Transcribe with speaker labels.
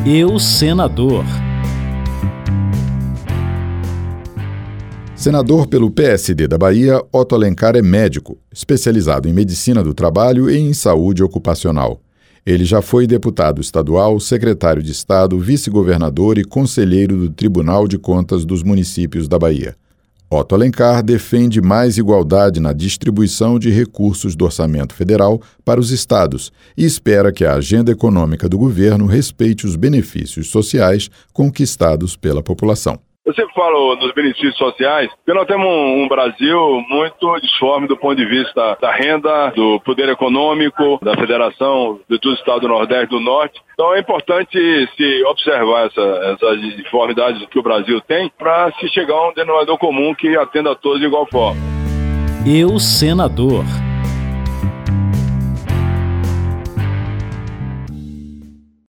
Speaker 1: Eu, senador.
Speaker 2: Senador pelo PSD da Bahia, Otto Alencar é médico, especializado em medicina do trabalho e em saúde ocupacional. Ele já foi deputado estadual, secretário de Estado, vice-governador e conselheiro do Tribunal de Contas dos Municípios da Bahia. Otto Alencar defende mais igualdade na distribuição de recursos do orçamento federal para os estados e espera que a agenda econômica do governo respeite os benefícios sociais conquistados pela população.
Speaker 3: Eu sempre falo dos benefícios sociais, porque nós temos um Brasil muito disforme do ponto de vista da renda, do poder econômico, da federação de todo o estado do Nordeste e do Norte. Então é importante se observar essas disformidades que o Brasil tem para se chegar a um denominador comum que atenda a todos de igual forma.
Speaker 1: Eu, senador.